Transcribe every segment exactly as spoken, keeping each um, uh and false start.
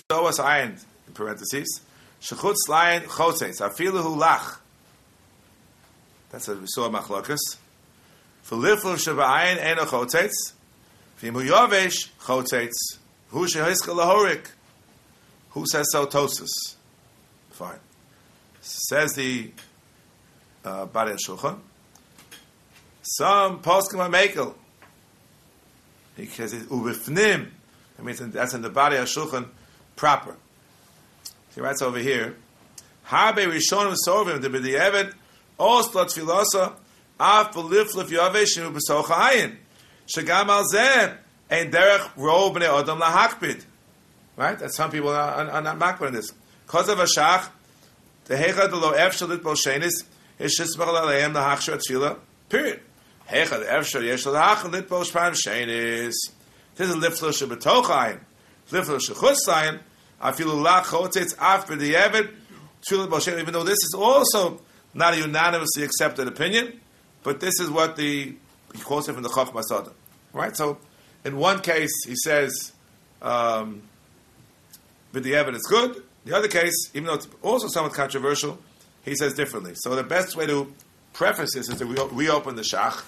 soas ayin in parentheses. Shechutz layin chotzeitz afilu hu lach. That's what we saw in Machlokas. V'liflu sheba'ayin eno chotzeitz. V'yimu yovesh chotzeitz. Hu shehiska lahorik. Who says so? Tosus. Fine. Says the uh, Bari Shulchan. Some poskim are mekel. He says ubifnim. That means that's in the Bari Shulchan proper. He writes over here. Habe rishonim sovim de b'di'evet ostot filosa af b'liflif yovesh inu b'socha ayin shegam al zeh ein derech ro b'nei odom lahakpid. Right? That some people are, are, are not makbar in this. Because of a shach, the heicha de lo efshel litbol shenis is shismach l'aleim lahachshor tefillah. Period. Heicha de efshel yesh lahach litbol shpam shenis. This is liflo shebetoch ayin. Liflo shechutz ayin. Afilu lach chotzetz af b'di'evet tefillah litbol shenis. Even though this is also not a unanimously accepted opinion, but this is what the he quotes it from the Chochmah Sodom. Right? So, in one case, he says. Um, But the evidence is good. The other case, even though it's also somewhat controversial, he says differently. So the best way to preface this is to re- reopen the Shach.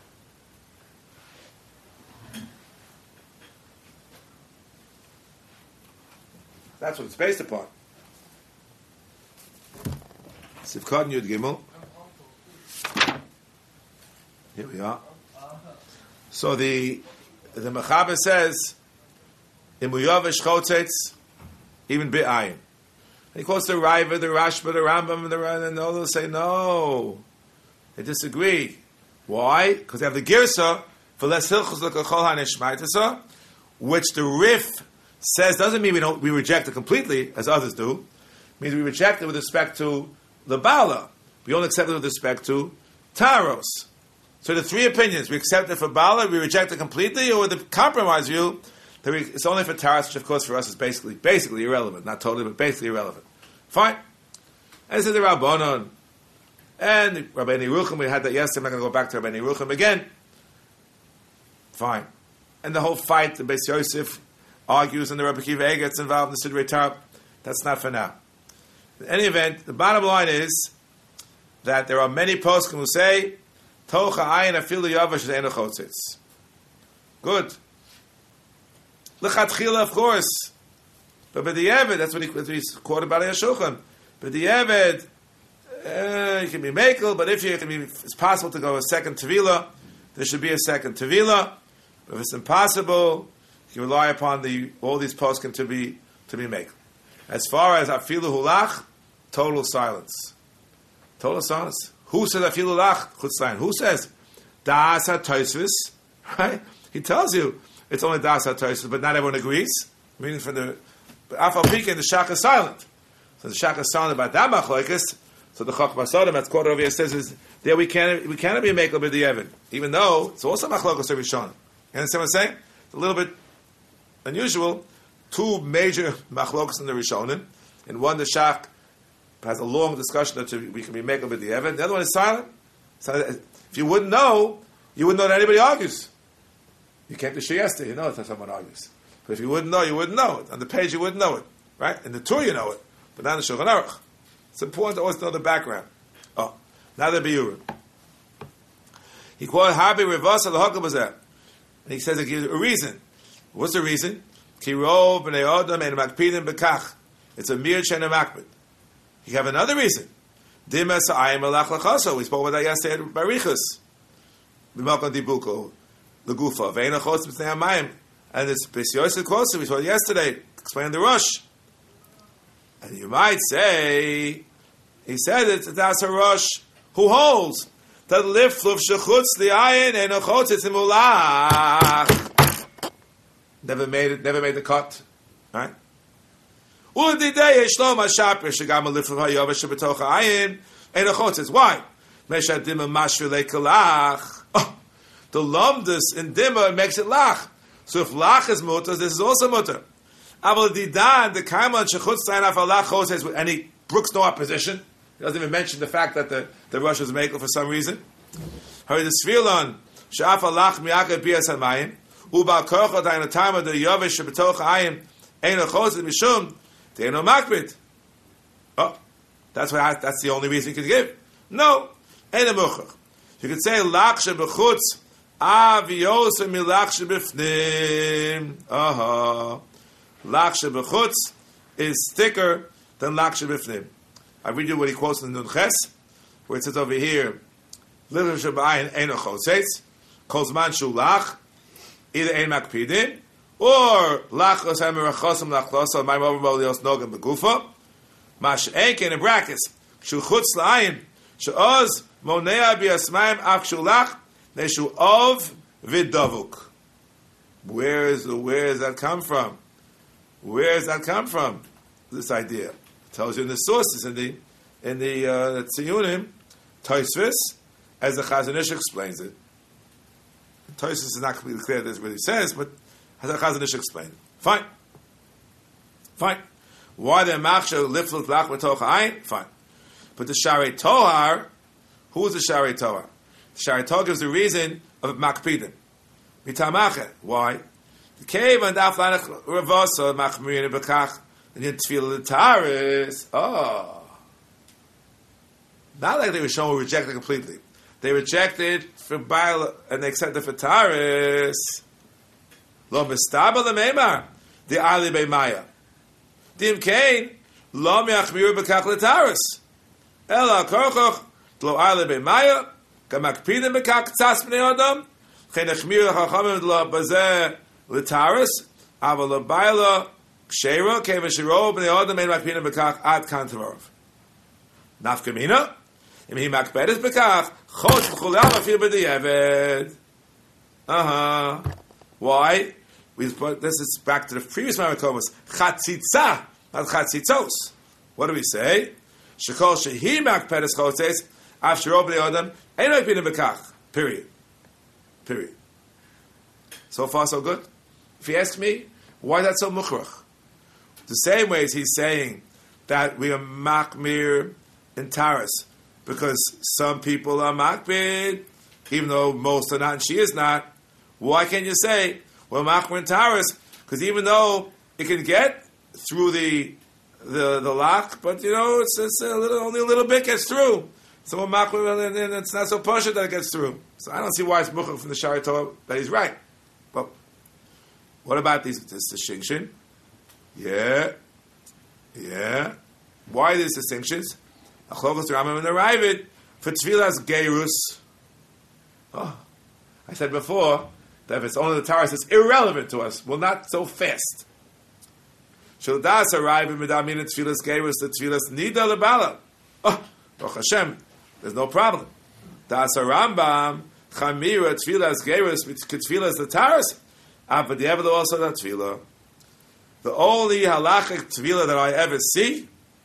That's what it's based upon. Sivkot Yud Gimel. Here we are. So the the Mechaber says, "Im Yovesh Chotzetz." Even B'ayin. He quotes the Raiva, the Rashba, the Rambam, and the and all those say no. They disagree. Why? Because they have the Girsa for less hilchos l'kachol haneshmaitasa, which the Rif says doesn't mean we don't we reject it completely as others do. It means we reject it with respect to the Bala. We only accept it with respect to Taros. So the three opinions: we accept it for Bala, we reject it completely, or with the compromise view. It's only for Taras, which of course for us is basically basically irrelevant. Not totally, but basically irrelevant. Fine. And this is the Rabbanon. And Rabbi Yerucham, we had that yesterday, I'm not going to go back to Rabbi Yerucham again. Fine. And the whole fight, the Beis Yosef argues, and the Rabbi Kiva gets involved in the Sidrei Torah. That's not for now. In any event, the bottom line is that there are many poskim who say, Tocha ayin afilu yavash ze'enu chotzitz. Good. L'chatchila, of course. But by the Eved, that's what he, that's what he's quoted by the Shulchan. But the Eved, uh, you can be makel, but if you can be, it's possible to go a second Tevila, there should be a second Tevila. But if it's impossible, you can rely upon the all these poskim to be to be makel. As far as afilu hulach, total silence. Total silence. Who says afilu hulach? Chutzlayin. Who says? Das ha-Tosfos. Right? He tells you, it's only Das HaTosfos, but not everyone agrees. Meaning from the Afal Pika, the Shach is silent. So the Shach is silent about that Machlokes. So the Chochmah Sodom, that's quoted over here, says is there we can't we cannot be a makel b'di Evid, even though it's also Machlokes every Shon. You understand what I'm saying? It's a little bit unusual. Two major Machlokes in the Rishonim. In one, the Shach has a long discussion that we can be makel b'di Evid. The other one is silent. So if you wouldn't know, you wouldn't know that anybody argues. You came to Shiyesta, you know it, someone argues. But if you wouldn't know, you wouldn't know it. On the page, you wouldn't know it. Right? In the tour, you know it. But not in the Shulchan Aruch. It's important to always know the background. Oh, now the Biurim. He quoted Habi Rivasa l'Hokabazeh. And he says it gives a reason. What's the reason? Ki rov b'nei odom ein makpidim b'kach. It's a mir she'en makpid. You have another reason. Dimas ha'ayim alach l'chaso. We spoke about that yesterday at Barichus. B'malkon dibuko. The Gufa, Ve'ena Chotz B'tnei HaMayim, and this Beis Yosef quotes we saw yesterday, explained the Rosh. And you might say, he said it's a Das HaRosh, who holds that lifluf shechutz li'ayin and a chotz it's imulach. Never made it, never made the cut, right? U'l'didei yeshlom ha'shapir shegam lifluf ha'yovesh shebetoch ha'ayin and a chotz. Why? Meshadim ha'mashvil le'kalach. The lumdus in dimmer makes it lach. So if lach is mutter, this is also mutter. Aval didan the kaiman shechutz zayin af alach chotz, and he brooks no opposition. He doesn't even mention the fact that the the Rosh is makel for some reason. Hurry the svilon she'af alach mi'akeh bias hamayim uba korchot ayin time of the yovesh shebetoch ayin Eino Chosed Mishum, Deino Makbid. Oh, that's what I, that's the only reason you could give. No, Eino Muchach. You could say Lachshe B'chutz, Aviyos Milachshe B'fnim. Aha. Lachshe B'chutz is thicker than Lachshe B'fnim. I read you what he quotes in the Nun Ches, where it says over here, Little Shabbayin Eino Chosed, Kozman Shulach, either Ein Makpidim, or Lachos Hamerachosam Lachlosa, my mother Molios Nogam Begufa, Mash Enken in brackets, Shuchutz La'ayin, She'oz Monea Biasmaim Af Shulach, Neshu Ov Vidavuk. Where is where does that come from? Where does that come from? This idea. It tells you in the sources, in the in the uh, Tziyunim, Tosfos, as the Chazon Ish explains it. Tosfos is not completely clear that's what he says, but as the Chazon Ish explained it. Fine. Fine. Why the Machshav Liflut Lach B'toch Ayin? Fine. But the Sharei Tohar, who is the Sharei Tohar? The Sharei Tohar gives the reason of Makpidim. Mitamache. Why? The cave and Aflanach Ravosa Machmirin Bekach and you Tefillah L'Taris. Oh. Not like they were shown rejected completely. They rejected for Baal and they accepted for Taris. Lo Mistaba L'Meimar. The Ali Beimaya. Dim Kain. Lo Meachmiru Bekach L'Taris. Ela Korchoch. Lo Ali Beimaya. Kamakpidim Bekach Tzas B'nei Adam. Chen Achmiru Chachamim Lo Bazeh L'Taris. Ava Lo Baila. Ksheira. Kevin Shiro B'nei Adam. Ein Makpidim Bekach Ad Kantarov. Nafkamina. Im he makbedes bekach, chos v'chulam afir b'di'eved. Uh-huh. Why? We put, this is back to the previous Mamakomos. Chatzitza, not chatzitzos. What do we say? Shekol shehi makbedes choses, af shiro b'nei adam, ein makbedes bekach. Period. Period. So far, so good. If you ask me, why is that so mukhrach? The same way as he's saying that we are makmir in Taras, because some people are makbid, even though most are not, and she is not. Why can't you say, well, makbid and taras? Because even though it can get through the the the lock, but you know, it's, it's a little, only a little bit gets through. So makbid, and it's not so partial that it gets through. So I don't see why it's muchach from the Sharei Torah that he's right. But what about these, this distinction? Yeah, yeah. Why these distinctions? Achlokas the Rambam and the Ravid for Tfilas Geirus. Oh, I said before that if it's only the Taras, it's irrelevant to us. Well, not so fast. Shaldas arrive in Medamin and Tfilas Geirus, the Tfilas Nida Lebala. Oh, Baruch Hashem, there's no problem. Das Rambam Chamira Tfilas Geirus with Tfilas the Taras. Ah, but the ever also that Tfilah. The only halachic Tfilah that I ever see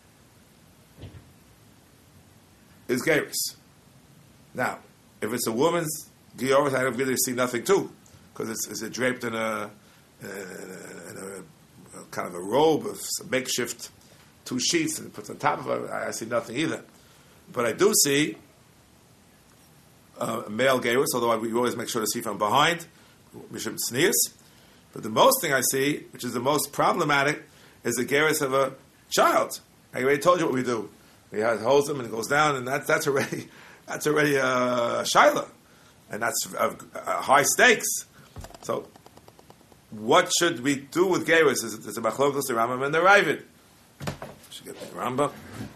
is Geirus. Now, if it's a woman's Geirus, I don't really see nothing too, because it's, it's draped in a, in, a, in a, a kind of a robe of some makeshift two sheets and puts on top of it. I, I see nothing either. But I do see uh, a male Geirus, although I, we always make sure to see from behind, Mishum Tznius. But the most thing I see, which is the most problematic, is the Geirus of a child. I already told you what we do. He holds them and it goes down, and that, that's already that's already a uh, shaila, and that's uh, uh, high stakes. So, what should we do with Geirus? Is it a machlokos the Rambam and the Ravid? Should get the Rambam.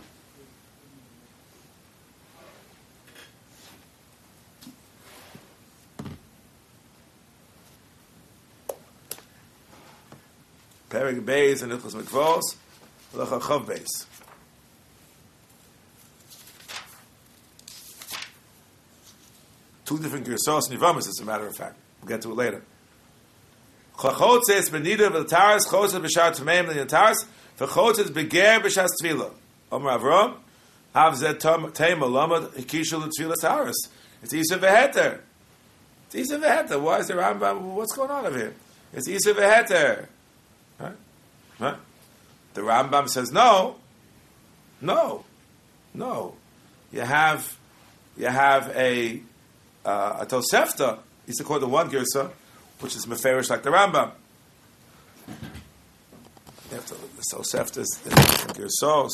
Perek Beis and Ilchos Mikvos, Halacha Chav Beis. Two different Gersos and Yivamis, as a matter of fact. We'll get to it later. Chachotzes benida v'taras, chotzes b'shar tmeim l'yantaras, v'chotzes beger b'shas tefillah. Omer Avram, av zet teim alamad hikishu l'tefillah taras. It's Isa v'heter. It's Isa v'heter. Why is the Rambam, what's going on over here? It's Isa v'heter. Huh? Huh? The Rambam says, no, no, no. You have, you have a, Uh, a Tosefta is according to one Girsa, which is Meferish like the Rambam. After the Tosefta is the Gersos.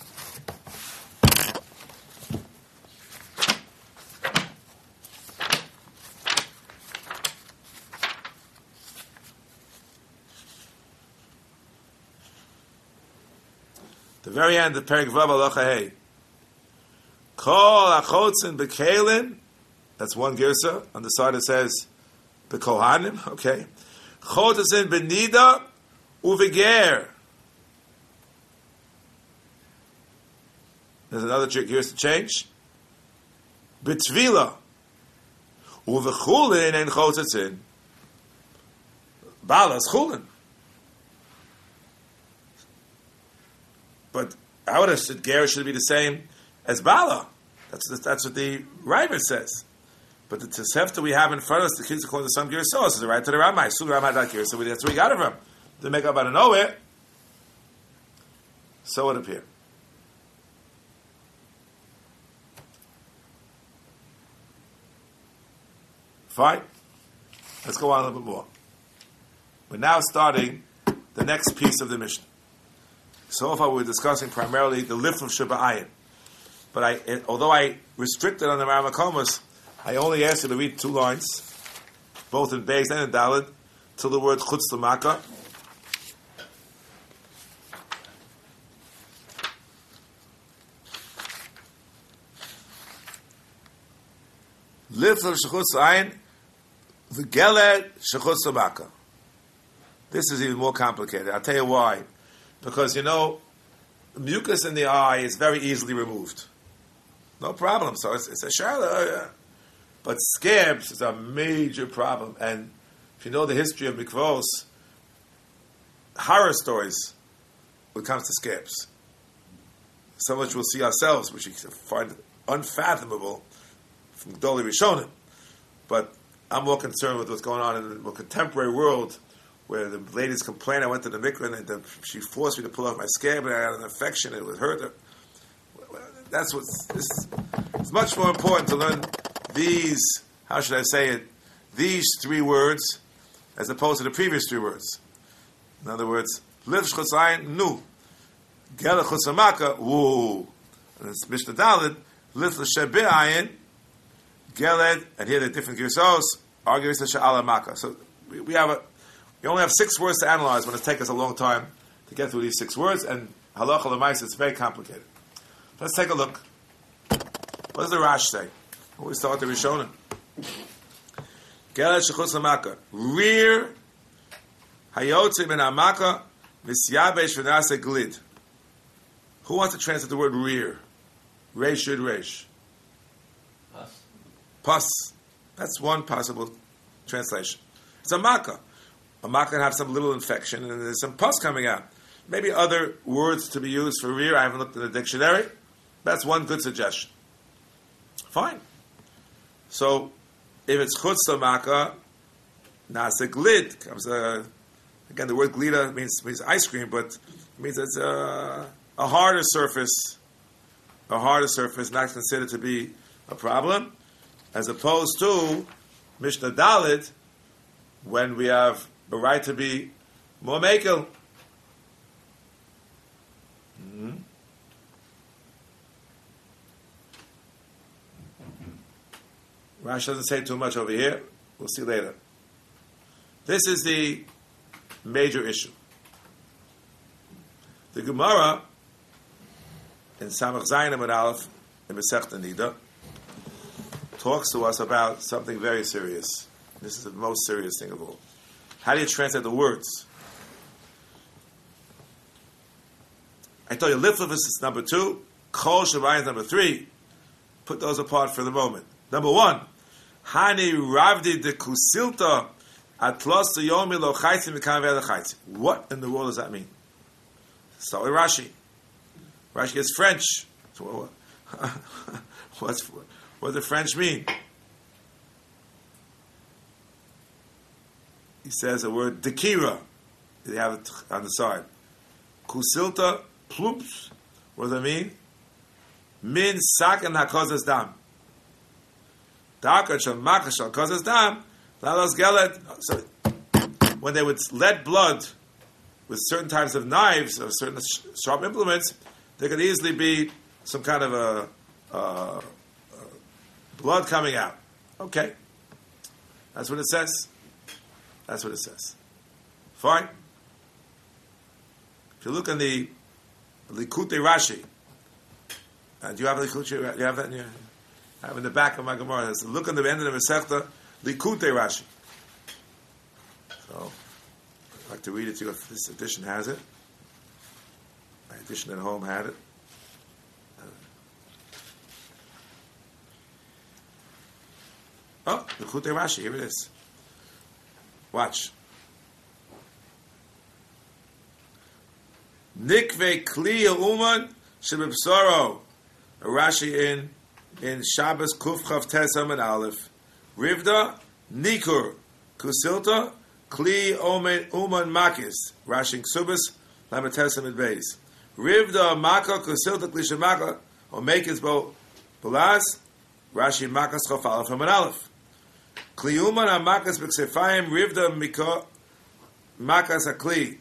The very end of Perek Vav Halacha Hey. Kol achotzin bekelin. That's one girsa. On the side it says bekohanim. Okay. Chotzin benida uveger. There's another girsa change. Betvila uvechulin and chotzin. Balas chulin. But I would have said ger should be the same as Bala. That's that's what the River says. But the Tosefta we have in front of us, the kids are calling the some ger so it's the right to the Ramai. So the Ramai that ger, so that's where we got it from. They make up out of nowhere. So it appear. Fine. Let's go on a little bit more. We're now starting the next piece of the Mishnah. So far, we're discussing primarily the lift of Sheba Ayin. But I, it, although I restricted on the Ramakomas, I only asked you to read two lines, both in Beis and in Daled, till the word Chutz L'Maka. Lift of Shechutz Ayin, the Geled Shechutz L'Maka. This is even more complicated. I'll tell you why. Because, you know, mucus in the eye is very easily removed. No problem. So it's, it's a shala. Oh yeah. But scabs is a major problem. And if you know the history of mikvos, horror stories when it comes to scabs. So much we'll see ourselves, which we find unfathomable from Gdolei Rishonim. But I'm more concerned with what's going on in the more contemporary world, where the ladies complain, I went to the mikvah and the, she forced me to pull off my scab and I had an infection, it would hurt her. That's what's, this, it's much more important to learn these, how should I say it, these three words as opposed to the previous three words. In other words, liv shchutzayin, nu. Gel chutzamaka, woo. And it's Mishnah Daled, liv l'shebe'ayin, geled, and here the different girsos, argue it's sha'alamaka. So we, we have a, We only have six words to analyze when it takes us a long time to get through these six words, and halacha l'maisa, it's very complicated. Let's take a look. What does the Rash say? We start the Rishonim. Geled shechutz l'maka. Rear hayotzi min hamaka misyabesh v'nase glid. Who wants to translate the word rear? Reish yud reish. Pus. Pus. That's one possible translation. It's a makkah. A makkah can have some little infection and there's some pus coming out. Maybe other words to be used for rear. I haven't looked in the dictionary. That's one good suggestion. Fine. So, if it's chutz l'maka, nase glid comes. Uh, again, the word glida means means ice cream, but it means it's a, a harder surface. A harder surface, not considered to be a problem, as opposed to Mishnah Daled, when we have a right to be more mekel. Mm-hmm. Rashi doesn't say too much over here. We'll see later. This is the major issue. The Gemara in Samach Zayin Amud Aleph in Masechta Nida talks to us about something very serious. This is the most serious thing of all. How do you translate the words? I told you Liflavus is number two, Kol Shabai is number three. Put those apart for the moment. Number one, Hani Ravdi de Kusilta Atlos Yomi Lo Chaitzi Mikam Vela Chaitzi. What in the world does that mean? So Rashi. Rashi is French. So what's what does the French mean? He says the word dekira. They have it on the side. Kusilta plumps. What does that mean? Min sakan hakozes dam. Darker shal makas shal kozes dam. Lalos gelet. So when they would let blood with certain types of knives or certain sharp implements, there could easily be some kind of a, a, a blood coming out. Okay. That's what it says. That's what it says. Fine. If you look in the Likutei Rashi, uh, do you have Likutei? You have that in your, I have in the back of my Gemara. It says, look in the end of the Masechta Likutei Rashi. So, I'd like to read it to you if this edition has it. My edition at home had it. Oh, Likutei Rashi, here it is. Watch. Nikve Kli Uman Shebibsoro. Rashi in in Shabbos Kuf Chav Tesam and Aleph. Rivda Nikur Kusilta Kli Uman Uman Makis. Rashi Ksubas Lametesam and Beis. Rivda Maka Kusilta Kli Shemaka or Makis Bo Balaz. Rashi Makas Chav Aleph and Aleph. Kli Uman Amakas B'Ksefayim Rivda Mika Makas Akli.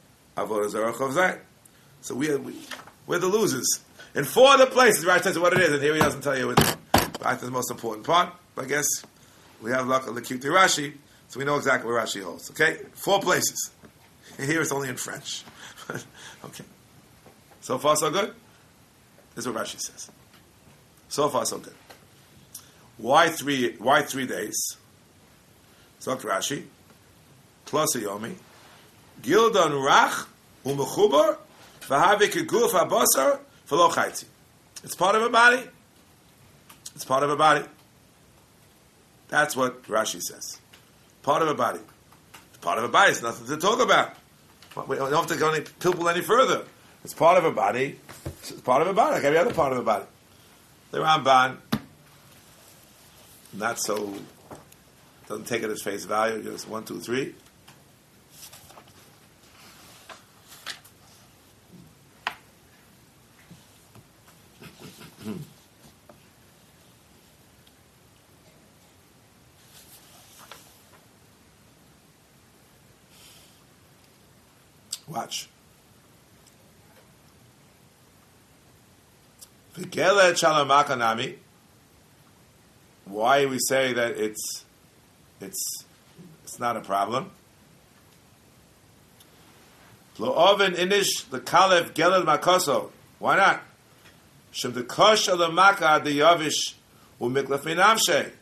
So we are, we, we're the losers. In four other places, Rashi tells you what it is, and here he doesn't tell you what I think the most important part. But I guess we have luck of the Likutei Rashi, so we know exactly where Rashi holds. Okay? Four places. Here it's only in French. Okay. So far, so good? This is what Rashi says. So far, so good. Why three, why three days? So Rashi, plus a Yomi, Gildan Rach u'mechubar v'havik guf habasar v'lo chaytzi. It's part of a body. It's part of a body. That's what Rashi says. Part of a body. It's part of a body. It's nothing to talk about. We don't have to go any pilpul any further. It's part of a body. It's part of a body, like every other part of a body. The Ramban, not so, doesn't take it as face value. Just one, two, three. Watch. V'gelet shalamaka nami. Why we say that it's it's it's not a problem? Lo oven inish the kalef gelel makoso. Why not? Shem the kosh of the maka the yavish u'miklaf minamshe.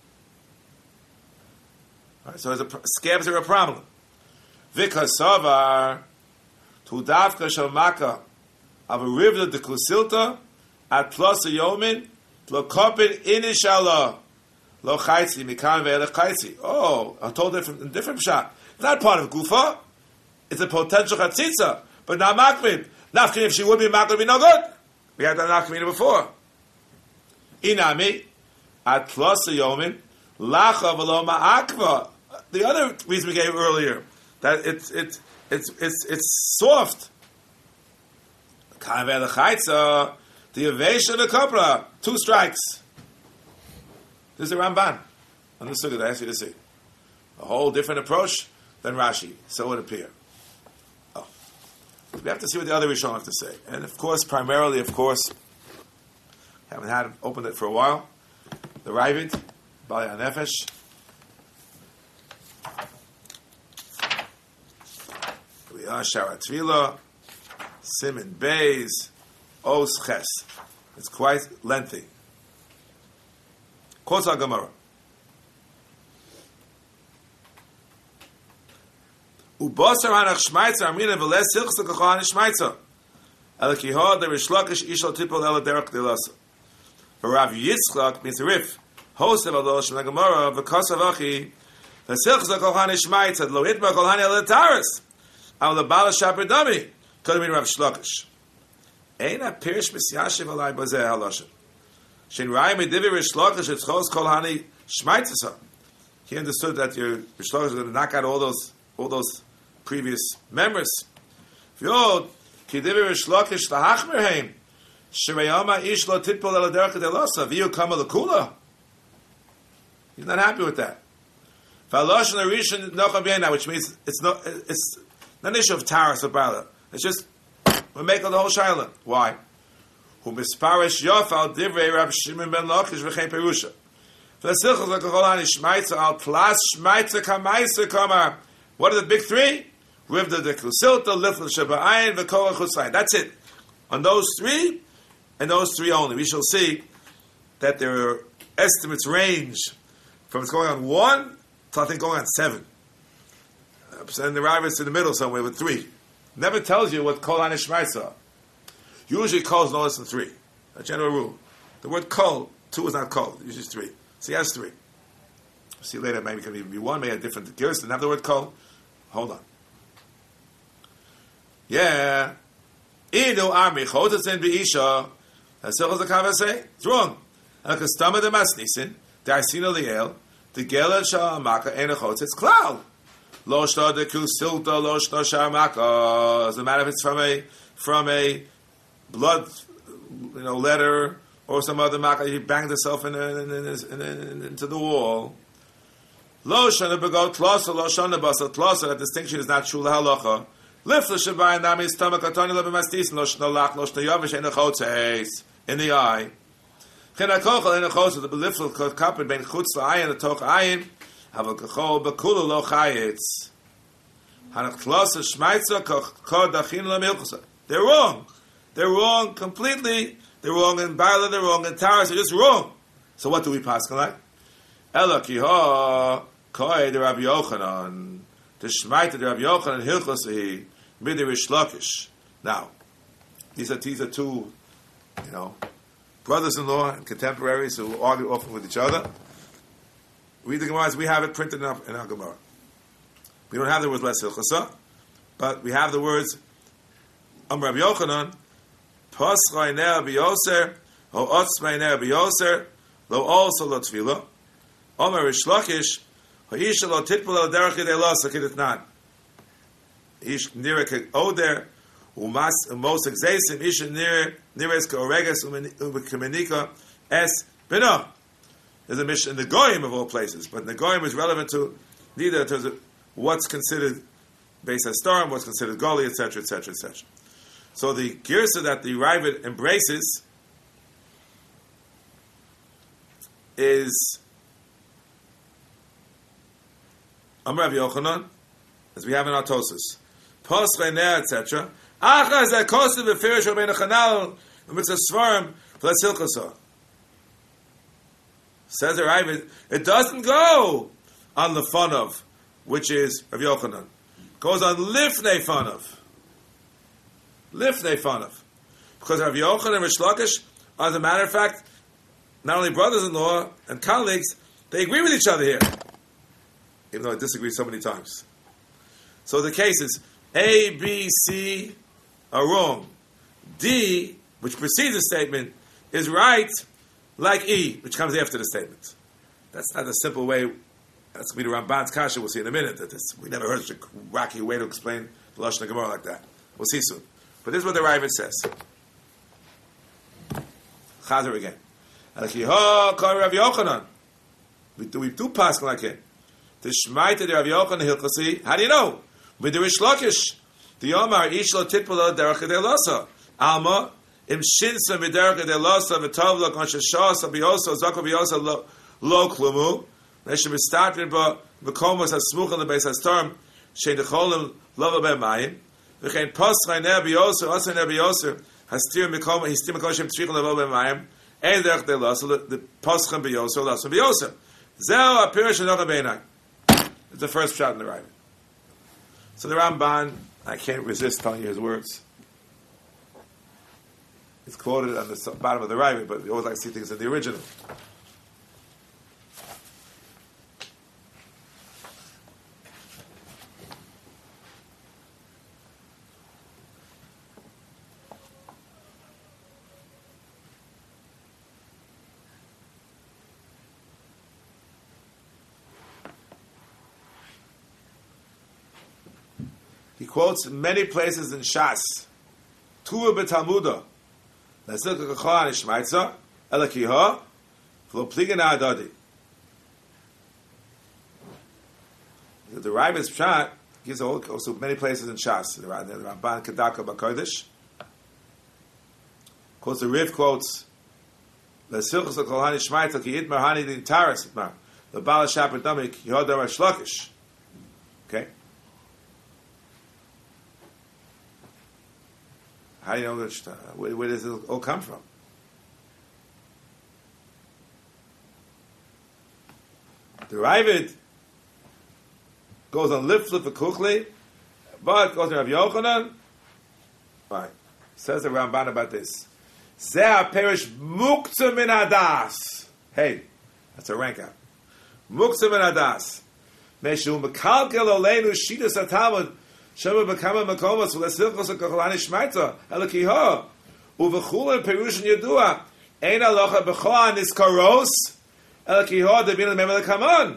So as a, scabs are a problem. V'kasavar to davka shalmaka of a river de kusilta at plus a yomin lo kopin inishallah lo chaytzi mikan ve'elech chaytzi. Oh, I told it in different shot. It's not part of gufa. It's a potential chatzitza, but not makmin. Nafkin, if she would be makmin, be no good. We had that nafkin before. Inami at plus a yomin lacha v'lo ma'akva. The other reason we gave earlier, that it's it's it's it's it's soft. The evasion of the kopra, two strikes. This is the Ramban. On the sukkah, I ask you to see. A whole different approach than Rashi. So it would appear. Oh. We have to see what the other Rishon have to say. And of course, primarily, of course, haven't had opened it for a while. The Ravid, Bali HaNefesh. We are Sharat Tvila, Siman Beis, Os Ches. It's quite lengthy. Quotes our Gemara. Ubasar hanach shmaitzer amina v'les silchsa kachon shmaitzer. Ela kihod the rishlakish ishal tipol ela derech delasa. Rav Yitzchak means the rif. Hosev adol shem Gemara v'kasav achi v'silchsa kachon shmaitzer lo hitma kachon ela taris. Al the bala shaper dami. Could mean Rav Shlakish. Eina pirish misyashiv alai bazeh haloshem. Shin rai medivi rishlakish it's chos kol hani shmaitzer. He understood that your rishlakish is going to knock out all those all those previous members. V'yod kidivi rishlakish lahachmerheim shirayama ish lo titpol el derech delasa v'yu kama lekula. He's not happy with that. V'alosh and the rishon nochav yena, which means it's not it's Not an issue of Taras or Bala. It's just, we make the whole Shaila. Why? Who misparish Yofal divrei Rabbi Shimon ben Lakish v'chein Perusha. V'lesilchus l'kacholani shmaitza al plas shmaitza kamaisa kamar. What are the big three? Rivda de Kusilta, Lifla Shaba'ayin, V'kola Chutzayin. That's it. On those three, and those three only. We shall see that their estimates range from it's going on one to I think going on seven. And the Rav is in the middle somewhere with three. Never tells you what Kol HaNishmaitza are. Usually Kol is no less than three. A general rule. The word Kol, two is not Kol. Usually it's three. So he has three. See later, maybe it can even be one, maybe a different gears, and have the word Kol. Hold on. Yeah. Inu armi chotasin be'isha. That's what the Kava say. It's wrong. Akastama de masnisin. Darsino liel. The gela shah maka ena chotz. It's klal. Lo shta de kusilta. Lo shta shah maka. Doesn't matter if it's from a from a blood, you know, letter or some other maka. He banged himself in, in, in, in, in, into the wall. Lo shana begot tlosa. Lo shana basa tlosa. That distinction is not true lahalacha. Lift the Shabbai and Nami stomach atoni lebe mastis lo shno lach lo shno yavish in the chotzeis in the eye. Chenakochel in the chotzeis the beliftel kapin ben chutz v'ayin the toch ayin have a kachol bekula lo chayetz. Hanach tlosa shmaitza kod achin lo milchusa. They're wrong. They're wrong completely. They're wrong in Barla. They're wrong in Taras. They're just wrong. So what do we pass like? Ela kiha koi the Rabbi Yochanan. The Shmaita the Rabbi Yochanan Hilchos Midirish Lakish. Now, these are these are two, you know, brothers-in-law and contemporaries who argue often with each other. Read the Gemara as we have it printed in our, in our Gemara. We don't have the words less Hilchasa, but we have the words Am Rabbi Yochanan Paschai Ner B'Yoser Ho Otzmai Ner B'Yoser Lo Also Lo Tefila Omer Rish Lakish Isha lo titpul al derech yedei lasa kidit nan. Ish nire ke oder umas mos exesim isha nire nires ke oregas umekemenika es bina. There's a mission in the Goyim of all places, but the Goyim is relevant to neither in terms of what's considered Beis HaStorim, what's considered Goli, et cetera, et cetera, et cetera. So the girsa that the Ravid embraces is Amar Rabbi Yochanan, as we have in our Tosus, Poschei Ner, et cetera. Achas HaKosev B'Firish Rabbeinu Chanal Mitzvah Svarim V'Letz Hilchasa. Says the Ravid, it doesn't go on the Fanov, which is Rabbi Yochanan. It goes on Lifnei Fanov. Lifnei Fanov. Because Rabbi Yochanan and Rish Lakish are, as a matter of fact, not only brothers-in-law and colleagues, they agree with each other here. Even though I disagree so many times. So the case is A, B, C are wrong. D, which precedes the statement, is right, like E, which comes after the statement. That's not a simple way. That's going to be the Ramban's Kasha. We'll see in a minute. That this, we never heard such a wacky way to explain the Lashon Gemara like that. We'll see soon. But this is what the Ravid says. Chazer again. We do, we do pass like him. The Shmaita the Rav Yochanan Hilchasi. How do you know? With the Rish Lakish, the Omar Ishlo Titpula Derech Yedei Lasa Alma Im Shinsa Miderech Yedei Lasa V'Tovla Kon Sheshasa B'Yosa Zoko B'Yosa Lo Lo Klumu Neshem Mistatir Ba V'Komos HaSmuchah LeBeis HaStorm Shein Decholim Lova BeMayim V'chein Poschai Ner B'Yoser Osa Ner B'Yoser Hastir Mikom Histir Mikom Shem Tzrichel Lova BeMayim Ein Derech Yedei Lasa the Poschai B'Yoser Lasa B'Yoser Zeo Apirish Anocha Beinai. It's the first shot in the Ravid. So the Ramban, I can't resist telling you his words. It's quoted on the bottom of the Ravid, but we always like to see things in the original. He quotes many places in Shas. Tua b'Talmuda. L'zil k'kachol ha'nishmaitza, ela kiha, v'lo pligan ha'adadi. The Ravid's pshat gives also many places in Shas. The Ramban Kedaka B'Kodesh. Quotes the Riv quotes L'Silchus L'Kol Hani Shmaita Ki Itmar Hani Din Taras Itmar L'Bala Shaper Damik Yodar Shlokish. Okay. How do you know that? Uh, where, where does it all come from? The Ravid goes on Liflif Kuchli, but goes to Rav Yochanan. Right. Says the Ramban about this. Zeh perish muktzah min adas. Hey, that's a rank out. Muktzah min adas. Meshu mekalkel oleinu shitas atalmud shema bekama makomos v'lesilchos ha'kocholani shmaita elikiho uvechul perushin yedua ein alocha b'choa niskaros elikiho devin l'mem elikamon.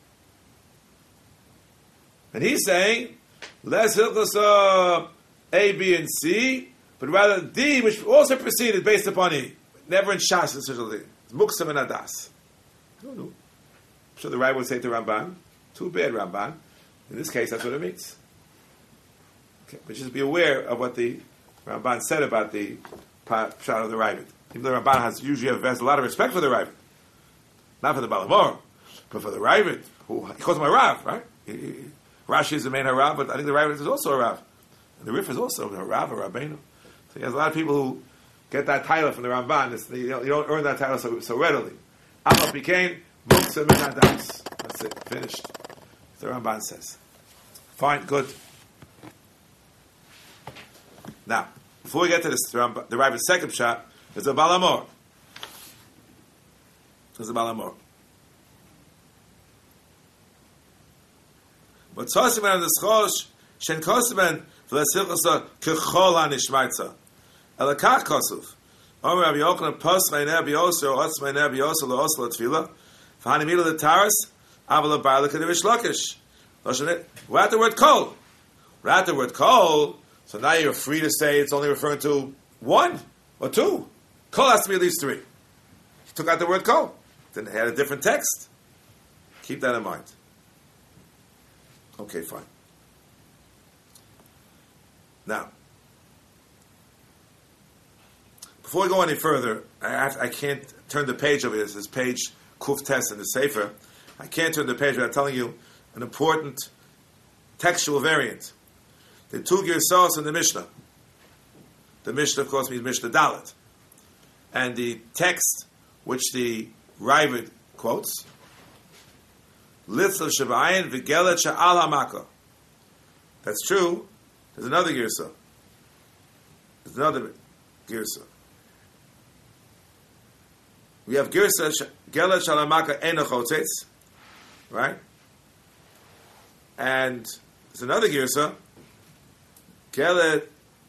And he's saying less hilchos A, B, and C, but rather D, which also preceded based upon E. Never in Shas, it's such a thing. It's Muksam and Adas. I don't know. I'm sure the Rai would say to Ramban, too bad, Ramban. In this case, that's what it means. Okay, but just be aware of what the Ramban said about the Pshat of the Ravid. Even though Ramban has usually has a lot of respect for the Ravid. Not for the Balamor, but for the Ravid, who he calls him a Rav, right? He, he, Rashi is the main Harav, but I think the Ravid is also a Rav. And the Rif is also a Rav, a Rabbeinu. So he has a lot of people who get that title from the Ramban. It's, you, don't, you don't earn that title so, so readily. Amar became Muktzah min Adas. That's it. Finished. The Ramban says. Fine. Good. Now, before we get to this, the, Ramban, the Ravid's second shot, there's a Balamor. There's a Balamor. But Tzosimen and the Schosh, Shen Kosimen, V'lesilchasa kechol hanishmaitza. Elakach kosuf. Omer Rabbi Yochanan pos meineh b'yoser or otz meineh b'yoser lo'os lo'tfila. V'hanimila l'taras aval l'bar l'kadivish lakish. We're at the word kol. We're at the word kol. So now you're free to say it's only referring to one or two. Kol has to be at least three. He took out the word kol. Then he had a different text. Keep that in mind. Okay, fine. Now, before we go any further, I, have, I can't turn the page over here. This is page Kuf Tes in the Sefer. I can't turn the page without telling you an important textual variant. The two Girsos in the Mishnah. The Mishnah, of course, means Mishnah Dalet. And the text which the Ravid quotes, Litzl Shabayin V'gelet Sha'al HaMaka. That's true. There's another Girsa. There's another Girsa. We have Girsa Gelet Sha'al HaMaka Eina Chotzetz. Right? And there's another Girsa Gelet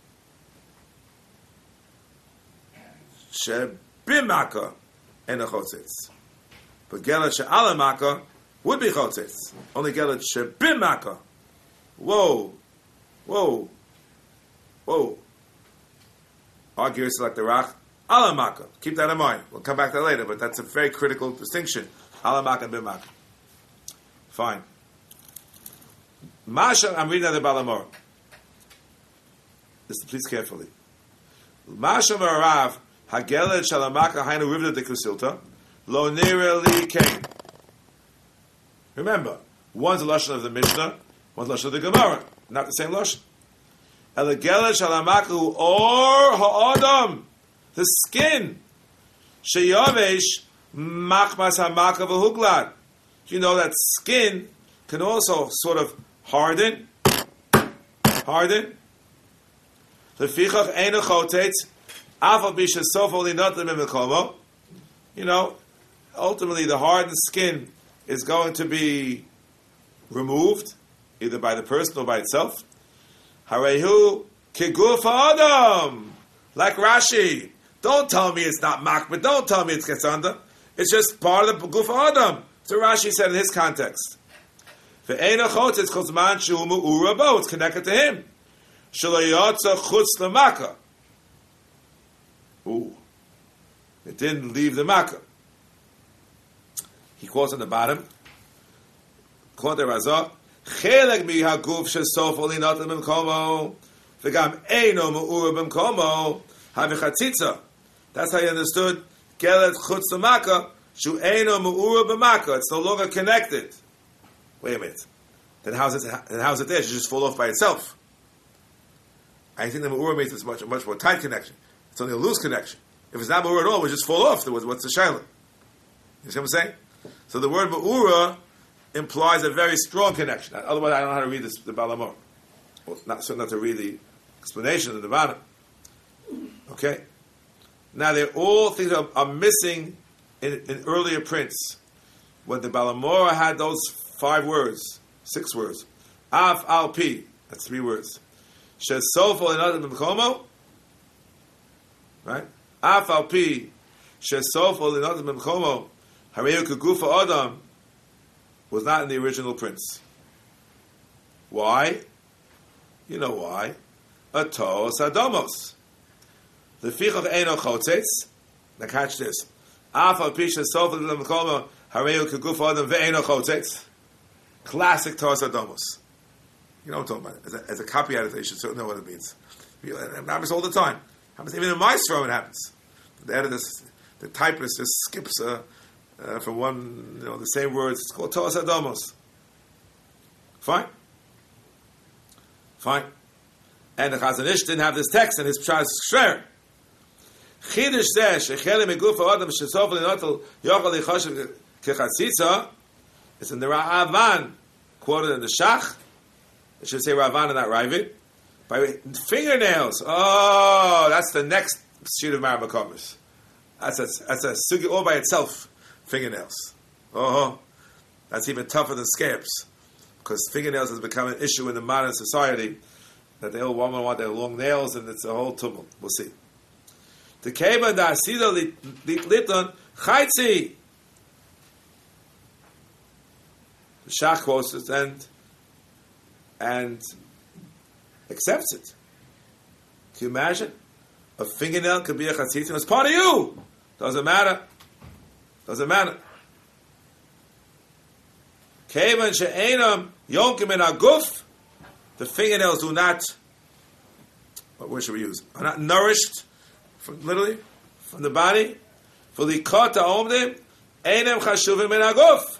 Shebimaka Eina Chotzetz. But Gelet Sha'al HaMaka would be Chotzetz. Only Gelet Shebimaka. Whoa. Whoa. Whoa. Argue like the Rach. Alamaka. Keep that in mind. We'll come back to that later, but that's a very critical distinction. Alamaka and Bimaka. Fine. Masha, I'm reading out the Balamor. Listen, please carefully. Masha Marav, Hagelet Shalamaka Hainu Rivda de Kusilta, Lo Nira Li Kain. Remember, one's a Lashon of the Mishnah, one's a Lashon of the Gemara. Not the same Lashon. Elegele Shalamaku or Ha'adam, the skin. Sheyavesh Machmas HaMaka V'Huglad. You know that skin can also sort of harden. Harden. Lefichach Eino Chotetz Afal Bisha Sofo Linotim Mekomo. You know, ultimately the hardened skin is going to be removed, either by the person or by itself. Harehu kiguf adam, like Rashi. Don't tell me it's not makbid. Don't tell me it's gets under. It's just part of the guf adam. So Rashi said in his context. Ve'ena chotz it's kozman shumu urabo. It's connected to him. Shalayotza chutz lemaka. Ooh, it didn't leave the makkah. He quotes on the bottom. Quote the Razah. Chelek mi haguf shesof olinat b'mkomo, v'gam eino me'ura b'mkomo, havichatzitza. That's how you understood gelet chutz l'maka, shu eino me'ura b'maka. It's no longer connected. Wait a minute. Then how's it? Then how's it there? It should just fall off by itself. I think the me'ura makes it much much more tight connection. It's only a loose connection. If it's not me'ura at all, it would just fall off. What's the shaila? You see what I'm saying? So the word me'ura implies a very strong connection. Otherwise, I don't know how to read this, the Balamor. Well, not so not to read the explanation of the bottom. Okay. Now, they're all things that are, are missing in, in earlier prints. When the Balamor had those five words, six words, Af al pi, that's three words. Shesofo enadam b'mkomo, right? Af al pi, shesofo enadam b'mkomo, hareyu kegufa adam, was not in the original prints. Why? You know why? Atos adomos. The fichach eino chotzetz. Now catch this. Af al pi shesofo enadam b'mkomo, hareyu kegufa adam ve'eino chotzetz. Classic tos adomos. You know what I'm talking about. As a, as a copy editor, you should certainly know what it means. It happens all the time. It happens even in my throw. It happens. The editor, the typist, just skips uh, uh, from one, you know, the same words. It's called Toas Adomos. Fine, fine. And the Chazon Ish didn't have this text in his Pshas Shver. Chidush zeh shechele megufa adam shesof linotel yochel lichoshev kechatzitza. It's in the Ra'avan quoted in the Shach. It should say Ravan and not Ravid. By fingernails. Oh, that's the next sheet of Maramakomis. That's a, that's a sugi all by itself. Fingernails. Oh, that's even tougher than scabs. Because fingernails has become an issue in the modern society. That they all women want their long nails and it's a whole tumult. We'll see. The Keba da Asida Litlon Chaitzi. The Shach quotes it and and accepts it. Can you imagine? A fingernail could be a chatzitza. It's part of you. Doesn't matter. Doesn't matter. Kevan she'enam yonkim in aguf. The fingernails do not. What word should we use? Are not nourished, from, literally, from the body. For the kota omdim enam chashuvim in aguf.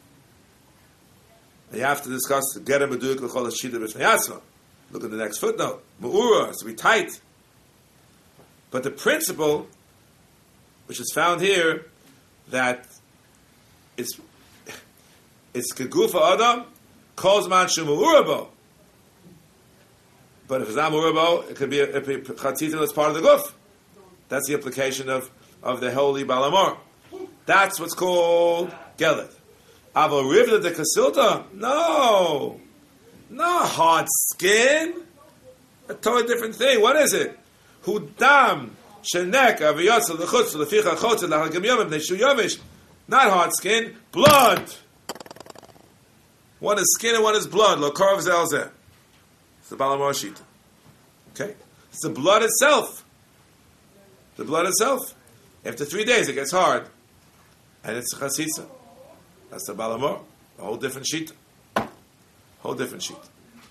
You have to discuss the Gerem B'Duyuk L'Chol HaShita B'Fnei Yatzma. Look at the next footnote. Me'ura has to be tight. But the principle, which is found here, that it's it's Kegufa Adam, Kol Zman Shu Me'ura Bo. But if it's not Me'ura Bo, it could be a Chatzitza that's part of the Guf. That's the implication of, of the holy Balamor. That's what's called Gelet. Avo Rivla de Kasilta? No. No hard skin. A totally different thing. What is it? Hudam shenek aviyotzel lechutz leficha chotzel lachagim yomim neshu yomish. Not hard skin. Blood. One is skin and one is blood. Lo korov zelzeh. It's the Balamor Shita. Okay? It's the blood itself. The blood itself. After three days it gets hard. And it's chasitza. That's the Balamor. A whole different sheet. Whole different sheet.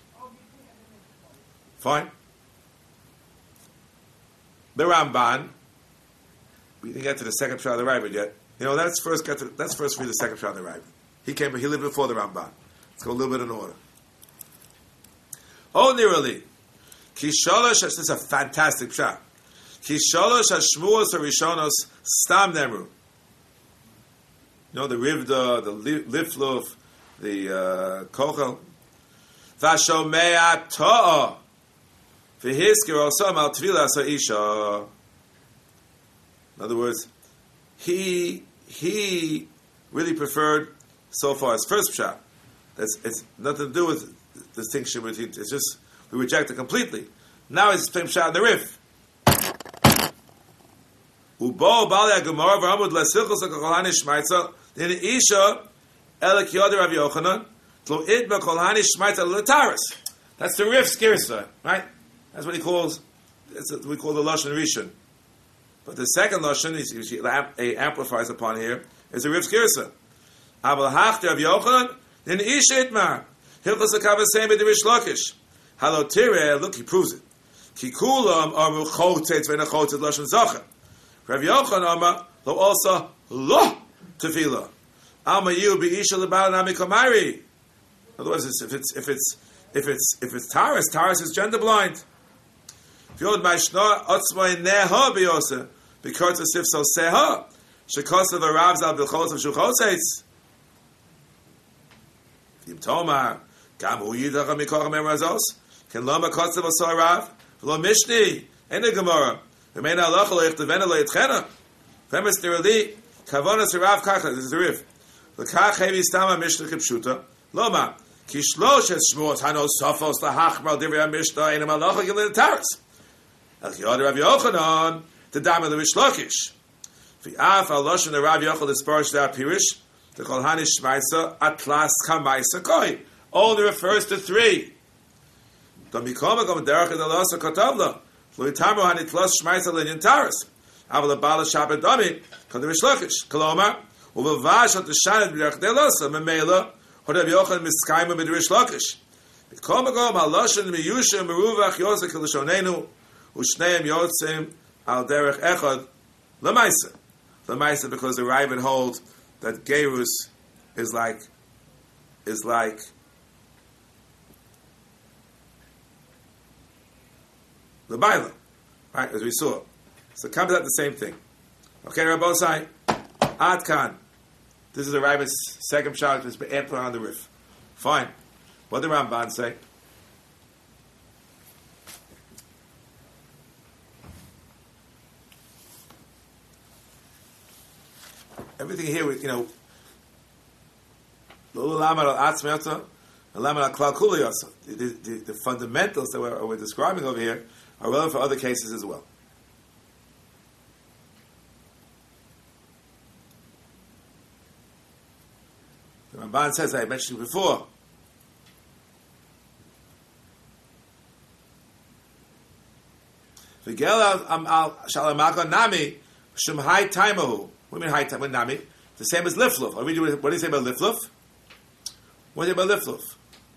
Fine. The Ramban. We didn't get to the second shot of the Ravid yet. You know, let's first get to. Let's first read the second shot of the Ravid. He came. He lived before the Ramban. Let's go a little bit in order. Oh, nearly. Kisholosh. This is a fantastic shot. Kisholosh hashmuos harishonos stam nemru. You know, the Rivda, the Lifluf, the uh, Kochel. Vashomea to'a. V'hiskir osam al tvila sa'isha. In other words, he he really preferred so far his first pshat. That's it's nothing to do with distinction between. It's just we reject it completely. Now it's the same pshat in the Rif. Ubo bali agamar v'amud lesilchus akolhani shmaitza in isha elek yoder Rav Yochanan tlo idba kolhani shmaitza letaris. That's the Rif skirsa, right? That's what he calls. That's what we call the lashon rishon. But the second lashon he amplifies upon here is the Rif skirsa. Aval hachter Rav Yochanan in isha itmar Hilchos HaKavod same with the Rish Lakish. Halotire, look, he proves it. Kikulam amu chotzetz v'ena chotzetz lashon zacher. Rav Yochanan Amar lo also lo tefillah. Alma you be isha lebal nami kamari. Otherwise, if it's if it's if it's if it's Taurus, Taurus is gender blind. If you hold my shnor otzmai neha biyose because of sif so seha shekosav aravs al bilchos of shuchotzetz. Yim Tomar gam hu yidach mikor merazos can lama kosav asar rav lo mishni in the Gemara. Remain Allah lo yichtaven lo yitchena. Femis nirali kavonas rav kacha. This is the riff. L'kach hevi stama mishnah kipshuta loma ki shlosh es shmos hanos sofos lahachmal divrei mishnah ina malacha gilin taris. El yod Rav Yochanan the dam of the Rish Lakish. V'af al lashon the Rav Yochanan the sparish that pirish the kol hanish shmaisa atlas chamaisa koi only refers to three. Domikoma gom derech el alasa katavla lo yitamu hanitlas shmaisa linyan taris. Aval abala shabbat dami kol the Rish Lakish koloma. Uvash at the shanad b'derech delosa memela hodav Yochanan miskayim with Rish Lakish. B'kol magom haloshen miyusha meruvach yosek l'shonenu u'shneim yotzim al derech echad lemaisa lemaisa because the Ravid holds that gerus is like is like the baila, right? As we saw, so it comes out the same thing. Okay, Rabbosai, Ad Khan. This is the Ravid's second shot that's been amped on the riff. Fine. What did the Ramban say? Everything here, you know, the, the, the, the fundamentals that we're, we're describing over here are relevant for other cases as well. The Ramban says, I mentioned before, V'gel al shalamaka nami shum hai taimahu. What do you mean hai taimahu nami? The same as lifluf. What do you what do you say about lifluf? What do you say about lifluf?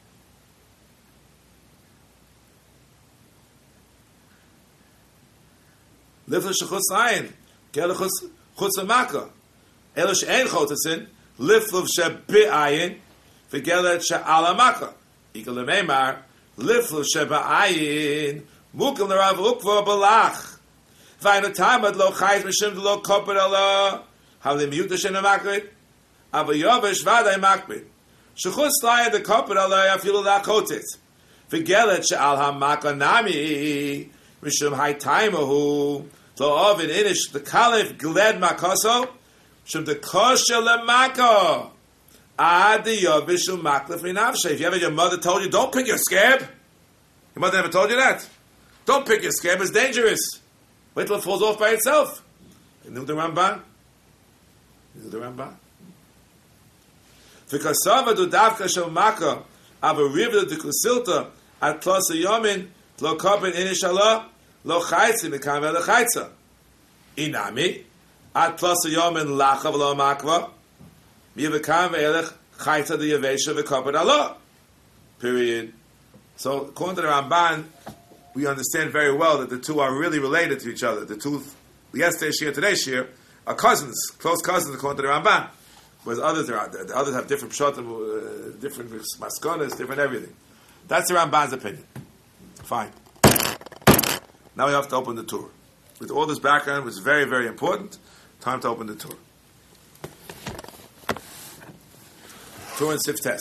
Lifluf shechutz ayin. Gel chutz amaka. Elo she'en chotetzin. Lifluf she'bi'ayin. V'gel she'al amaka. Ikel lemeimar. Lifluf she'ba'ayin. Mukil narav ukva balach. Vayna tamad lo chayz mishim lo kopet Allah. Havli miyut Hashem makbid. Avayovish vaday makbid. Shechutz laya the kopet Allah afilu lachotetz. V'gelet she'al hamaka nami. Mishum hay taimahu. Lo ovid inish the kalif gled makoso. Shum the kosher lemako. Adi yovishum maklef minavshe. If you ever your mother told you, don't pick your scab. Your mother never told you that. Don't pick your scab, it's dangerous. Wait till it falls off by itself. You knew the Ramban? You knew the Ramban? V'kasava du davka shel maka av a rivda de kusilta at klosa yomin lo kopin inishallah lo chaytzi mikam v'le chaytza. Inami at klosa yomin lachav lo makva miyavakam v'elech chaytza de yavesha v'kopin Allah. Period. So, according to the Ramban, we understand very well that the two are really related to each other. The two, yesterday's shir, today's shir, are cousins, close cousins according to the Ramban. Whereas others are, the others have different pshatim, uh, different maskonas, different everything. That's the Ramban's opinion. Fine. Now we have to open the Torah. With all this background, which is very, very important, time to open the Torah. Torah and Siftes.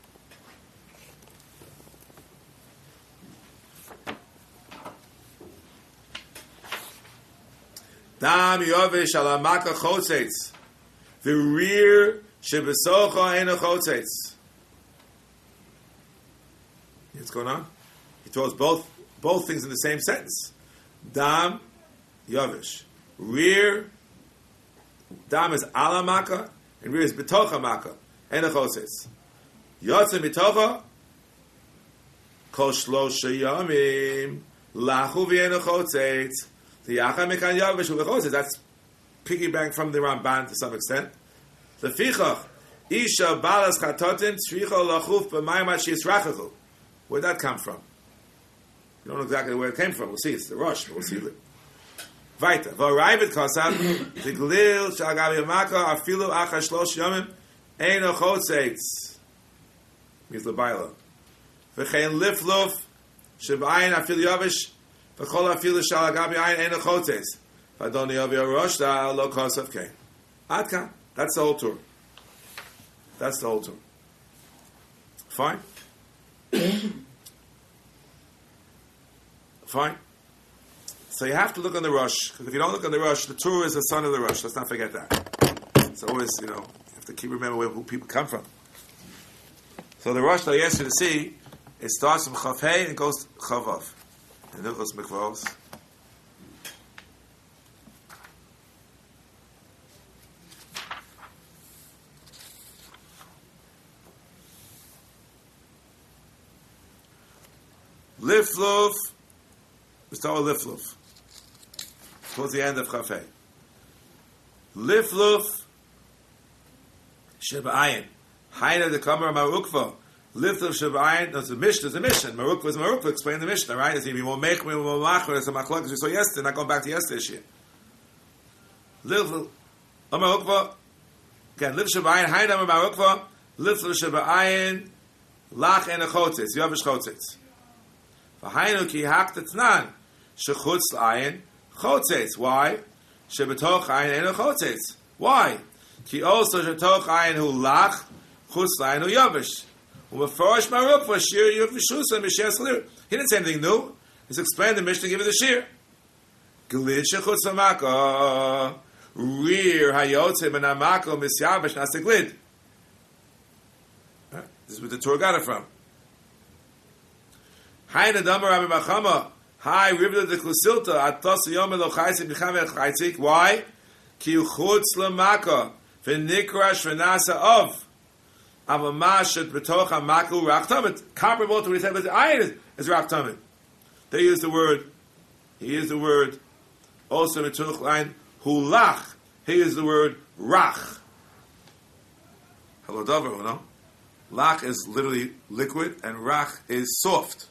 Dam yovish ala maka chotzetz. The rear shebesocha ena chotzetz. What's going on? He throws both both things in the same sentence. Dam yovish. Rear. Dam is ala maka and rear is betocha maka ena chotzetz. Yotze betocha kol shlosha yamim lachu v'ena chotzetz. The Yacham Mekan Yavish Uvechoses, that's piggyback from the Ramban to some extent. The Fichach, Isha balas chatotin tzricha lachuf b'mayim ad sheyisrachachu. Where'd that come from? You don't know exactly where it came from. We'll see. It's the Rosh. We'll see it. Weiter. V'arayvet kosav tiglil shagav yamaka afilu achar shlosh yomim eino chotzeitz. Means lebayla. V'chein lifluf shebayin afil yavish v'chol afilu shagav yayin eino chotzeitz. V'adoni yavi arosh da lo kosav kein. Adka. That's the whole tour. That's the whole tour. Fine? Fine? So you have to look on the Rosh, because if you don't look on the Rosh, the tour is the son of the Rosh. Let's not forget that. It's always, you know, you have to keep remembering where who people come from. So the Rosh that I asked you to see, it starts from Chav Hey and goes to Chav Vav. And then it goes to Mikvos. Lifluf, we start with Lifluf. Towards the end of Chafei. Lifluf, Sheba'ayin. Haina the Kamar Marukva. Lifluf Sheba'ayin, that's a mission, there's a mission. Marukva is Marukva, explain the Mishnah, right? It's even more make, more machmer, there's a machlok, as we saw yesterday, not going back to yesterday's year. Lifluf, Marukva, again, Lif Sheba'ayin, Haina Marukva, Lifluf Sheba'ayin, Lach and a Chotzitz, Yavish Chotzitz. V'hainu ki haktetnan shechutz ayin chotzitz. Why? Shebetoch ayin eno chotzitz. Why? Ki also shebetoch ayin hu lach chutz ayin hu yavish. Umeforosh maruk v'shir yuv v'shusam v'shir salir. He didn't say anything new. He's explained the Mishnah, give it the shir. Glid shechutz amaka rir hayotze ben amako misyavish naseglid. This is where the Torah got it from. Hi Nadamar Rabbi Bachama. Hi River the Klusilta. Atos Yom Elo Chaitzik B'Chameh Chaitzik. Why? Ki Chutz L'Maka V'Nikrash V'Nasa Of Avamashet B'Toch HaMaku Rach Tamid. Comparable to what he said with the Ayin is Rach Tamid. They use the word. He used the word. Also B'Toch line Hulach. He used the word Rach. Hello, Dover, no? Lach is literally liquid, and Rach is soft.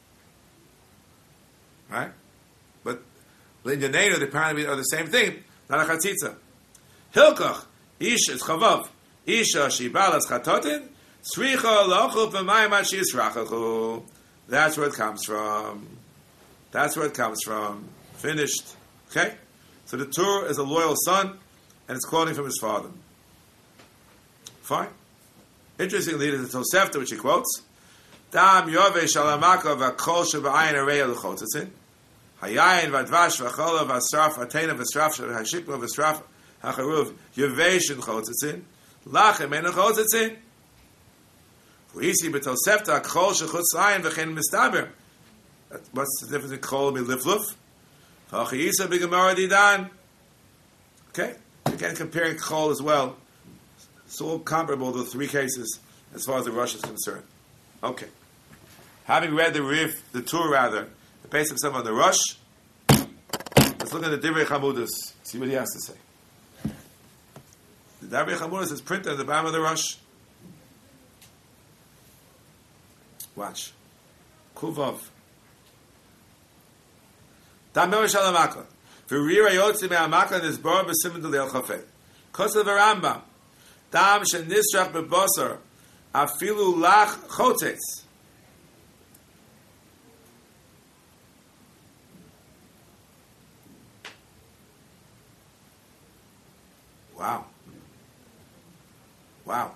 Right? But Linyanenu, they apparently are the same thing. Not a chatzitza. Hilkach, Isha is chavav. Isha, she balas chatotin, sricha lochel v'mayim ad she'yisrachachu. That's where it comes from. That's where it comes from. Finished. Okay? So the Tur is a loyal son, and it's quoting from his father. Fine? Interestingly, there's a Tosefta which he quotes. Dam yove shalamaka v'kol sheba'ayin areya l'chotzitzin. Hayayin v'advash v'chola v'asraf v'atena v'asraf v'hashikma v'asraf ha'charuv yovesh v'chotzitzin. Lachem en v'chotzitzin. V'isi b'Tosefta kol shechutz ayin v'chen mistaber. What's the difference between kol and lifluf? V'achiyisa b'gemara didan. Okay? Again, comparing kol as well. It's all comparable to the three cases as far as the Rosh is concerned. Okay. Having read the Riv, the Tur rather, the base of some on the Rosh, let's look at the Divrei Chamudus, see what he has to say. The Divrei Chamudus is printed at the bottom of the Rosh. Watch. Kuvav. Dam Meo Shalamaka. V'rir ayotzi me'amaka nizbar b'simon d'leil chafei. Kosav Rambam. Dam shenisrach bebasar afilu lach chotetz. Wow. Wow.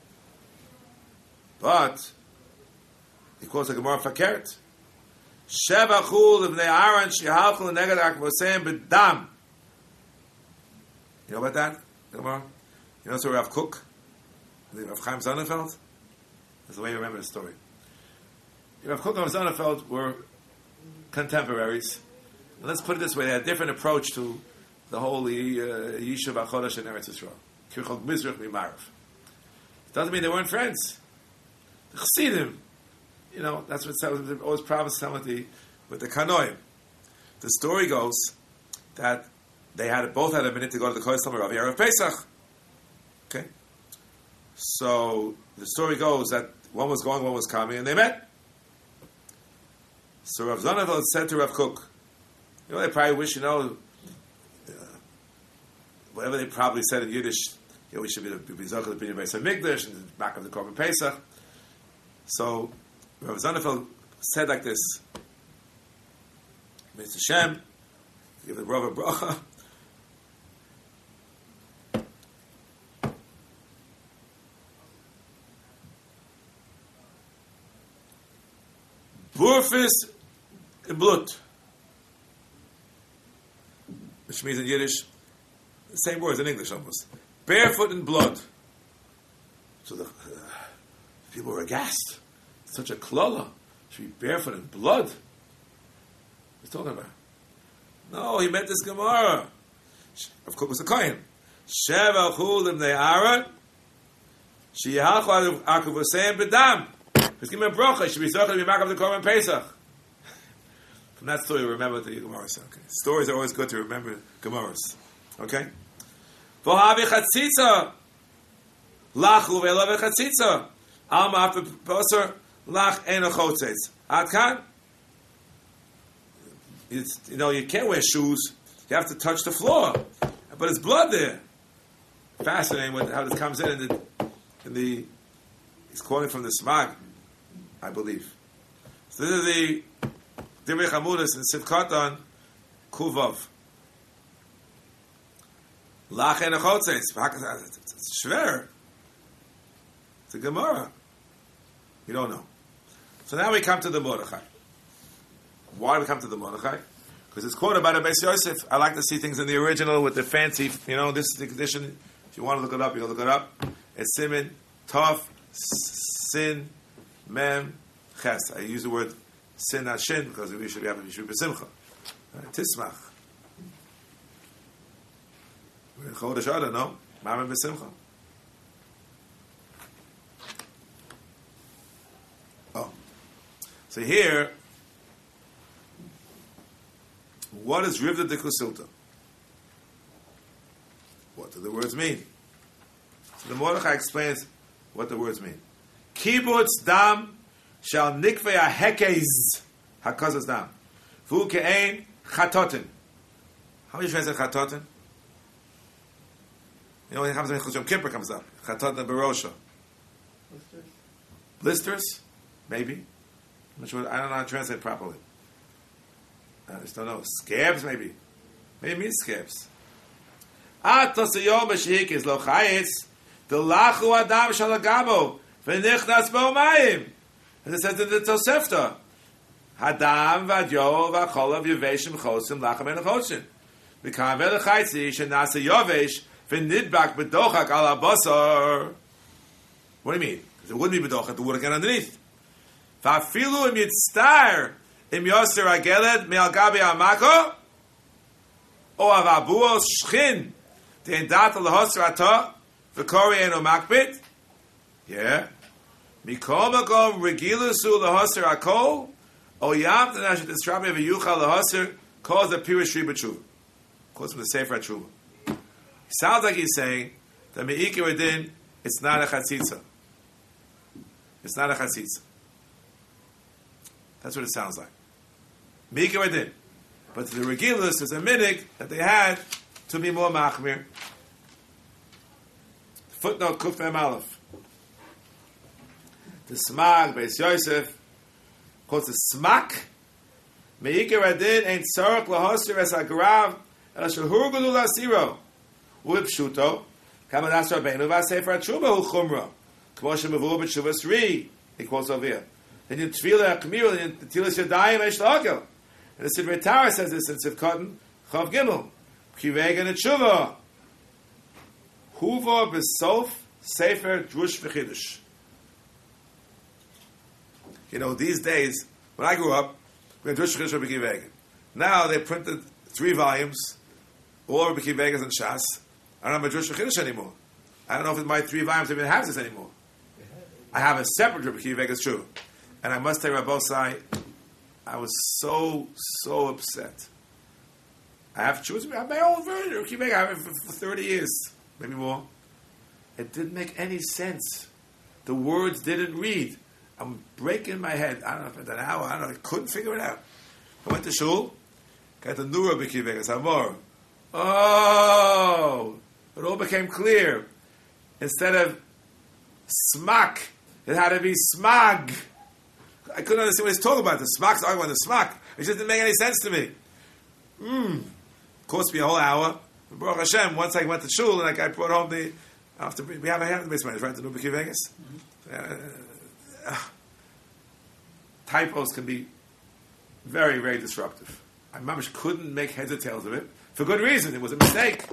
But he quotes a Gemara Fakert. Sheva chul of Aaron shehalchu l'neged akvosem b'dam. You know about that, Gemara? You know, so Rav Kook, Rav Chaim Sonnenfeld? That's the way you remember the story. Rav Kook and Rav Sonnenfeld were contemporaries. And let's put it this way, they had a different approach to the whole uh, Yishuv HaChodesh in Eretz Yisrael. Kirchok Mizrach Mimarav. It doesn't mean they weren't friends. The Chassidim, you know, that's what always promised with the, with the Kanoim. The story goes that they had both had a minute to go to the Kodesh Rav Erev Pesach. Okay? So the story goes that one was going, one was coming, and they met. So Rav Zonnevel said to Rav Kook, you know, they probably wish, you know, uh, whatever they probably said in Yiddish, you know, we should be the Bizarre of the Binyan Beis HaMikdash and the back of the Korban Pesach. So Rav Zonnevel said like this, Mister Shem, give the brother bracha. Burfis in blood, which means in Yiddish, the same words in English almost. Barefoot in blood. So the uh, people were aghast. Such a klala. Should be barefoot in blood. What's he talking about? No, he meant this Gemara. Of course, it was a kohen. Sheva chulim ne'aron. Sheyachav akuvosem bedam. Just give me a bracha. Should be zocheh to be mark of the Korban Pesach. From that story, remember the Gemaras. Okay, stories are always good to remember Gemaras. Okay. V'havi chatzitza lachu ve'lo v'chatzitza alma after poser lach eno chotzetz. Ad kan. It's, you know, you can't wear shoes. You have to touch the floor, but it's blood there. Fascinating what, how this comes in in the, in the. He's quoting from the Smag, I believe. So this is the Divrei Chamudas in Sivkatan Kuvav. Lach en achotzeis. It's schwer. It's a Gemara. You don't know. So now we come to the Mordechai. Why do we come to the Mordechai? Because it's quoted by the Beis Yosef. I like to see things in the original with the fancy, you know, this is the condition. If you want to look it up, you can look it up. It's Simin, Tov, Sin, Mem, Ches. I use the word Sin, not Shin, because we should be having Yishuv B'Simcha. Tismach. We're in Chodesh Adar, no? Mamim B'Simcha. Oh. So here, what is Rivda de Kusilta? What do the words mean? So the Mordechai explains what the words mean. Kibbutz dam shal nikvei hahekez hakazas dam. V'hu ke'ein chatotin. How many translate chatotin? You know, when it comes to Chol Kippur comes up. Chatotin barosha. Blisters? Blisters? Maybe. I'm not sure. I don't know how to translate it properly. I just don't know. Scabs, maybe. Maybe it means scabs. Atos yom b'shehikis lo chayetz Delachu adam shalagabo v'nichnas bo mayim. And it says in the Tosefta, Hadam v'adyo v'acholav yeveshim chosim lachem en chosim. V'kam v'lechaytzi shenasa yovesh v'nidbak b'dochak al abasar. What do you mean? It wouldn't be b'dochak, it would have gone underneath. V'afilu im yitztar im yoser ageled me'al gabi amako o avabuos shchin de'en data lehoser atah v'kori eno makbit. Yeah. Mikol makom regilusu lehoser akol o yam t'nashet esrabi v'yuchal lehoser calls the pirish riba tshuva. Quotes from the Sefer HaTshuva. It sounds like he's saying that me'ikir adin, it's not a chatzitza. It's not a chatzitza. That's what it sounds like. Me'ikir adin. But the regilus is a minig that they had to be more machmir. Footnote Kuf Mem Aleph. The Smag Beis Yosef quotes the Smak. Me'ikir adin ain't tzarech lahoser es agrав el shehur gulu lasiro u'ipshuto kamadas rabbeinu v'asefer HaTshuva hu chumra k'mo shemavur b'tshuvas ri. He quotes over here. Then you tefillah akmir and you tilas yadayim eish l'okel. And the Sidrei Torah says this in Sivkatan Chav Gimel. Kivegen et tshuva huva b'sof sefer drush v'chidush. You know, these days, when I grew up, we had drush v'chidush v'kivegen. Now they printed three volumes, all of v'kivegens and Shas. I don't have a drush v'chidush anymore. I don't know if my three volumes even have this anymore. I have a separate v'kivegens, true. And I must tell you, Rabbosai, I was so, so upset. I have to choose. I have my own version of Kiveg. I have it for, for thirty years, maybe more. It didn't make any sense. The words didn't read. I'm breaking my head. I don't know if it's an hour. I don't know. I couldn't figure it out. I went to shul. Got the Nura B'Kivegas Amor. Oh, it all became clear. Instead of smak, it had to be smag. I couldn't understand what he's talking about. The smak's arguing the smak. It just didn't make any sense to me. Hmm. Cost me a whole hour. Baruch Hashem, once I went to shul and like I brought home the after we have a hand in the basement, right? The Nura B'Kivegas. Mm-hmm. Uh, uh, typos can be very, very disruptive. I mamish couldn't make heads or tails of it for good reason. It was a mistake.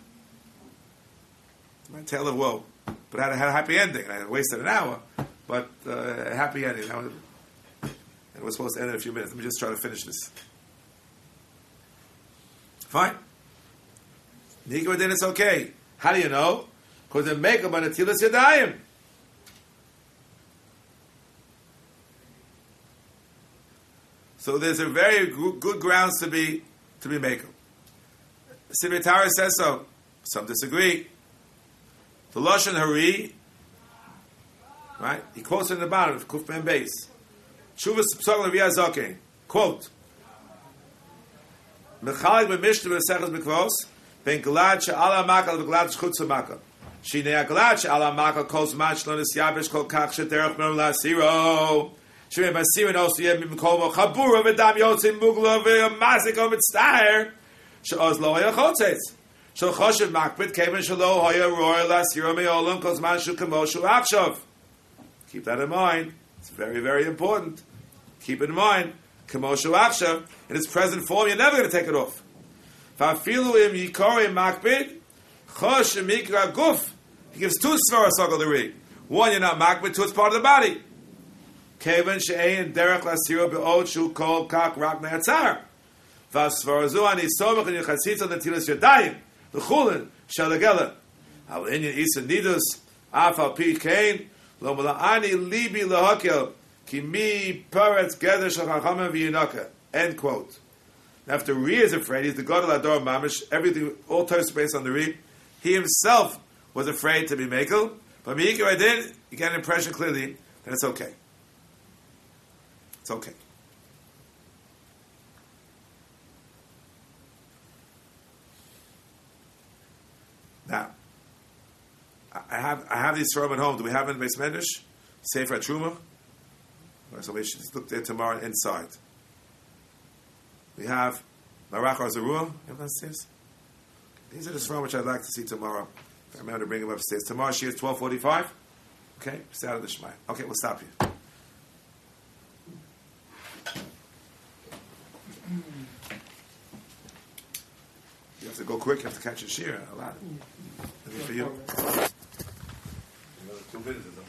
My tale of woe, but I had, had a happy ending. I wasted an hour, but uh, a happy ending. I was, it was supposed to end in a few minutes. Let me just try to finish this. Fine. Nikra then it's okay. How do you know? Because they make them on a tilas yadayim. So there's a very good grounds to be to be makel. Sivir Tara says so. Some disagree. The Lashon Hari, right? He quotes in the bottom of Kuf Ben Beis. Shuvas Psal Raviyah Zoke. Quote. Mechalik b'mishta b'sechas b'kvos ben glad she'ala makal v'glad shchutz makal. Shinei glad she'ala makal kol zman shlo nisyabish kol kach she'derech mem la'asiro. Shemei b'asirin osu yem b'mkol chabura v'dam yotzim mugla v'mazik o mitztaher she'oz lo haya chotzes. So choshev makbid keven shelo haya royal la'asiro me'olam kol zman shu kamoshu achshav. Keep that in mind. It's very, very important. Keep it in mind. Kamoshu achshav, in its present form, you're never going to take it off. Va'afilu im yikorim makbid chosh mikra guf. He gives two svaras on the rig. One, you're not makbid, two, it's part of the body. Kevan she'ein derech la'asiro be'od shu kol kak rak ne'atzar. Va'svarazu ani somach in yichatzitza netilas yadayim l'chulin shel agela. Al inyan isa nidus af al pi kein lo mala'ani libi lahakel ki mi paretz geder shel chachamim v'yinaka. End quote. After Ri is afraid, he's the god of Ador Mamish, everything, all Torah is based on the Ri. He himself was afraid to be Mekel, but Meikir I did, you get an impression clearly that it's okay. It's okay. Now, I have I have these from at home. Do we have in Beis Medrash? Sefer Truma? So we should just look there tomorrow inside. We have Marach Zarua. Everyone says these are the from which I'd like to see tomorrow. If I remember to bring them upstairs. Tomorrow she is twelve forty-five. Okay, stay out of the Shmai. Okay, we'll stop here. You have to go quick. You have to catch a shear. A lot. For you. Another two minutes.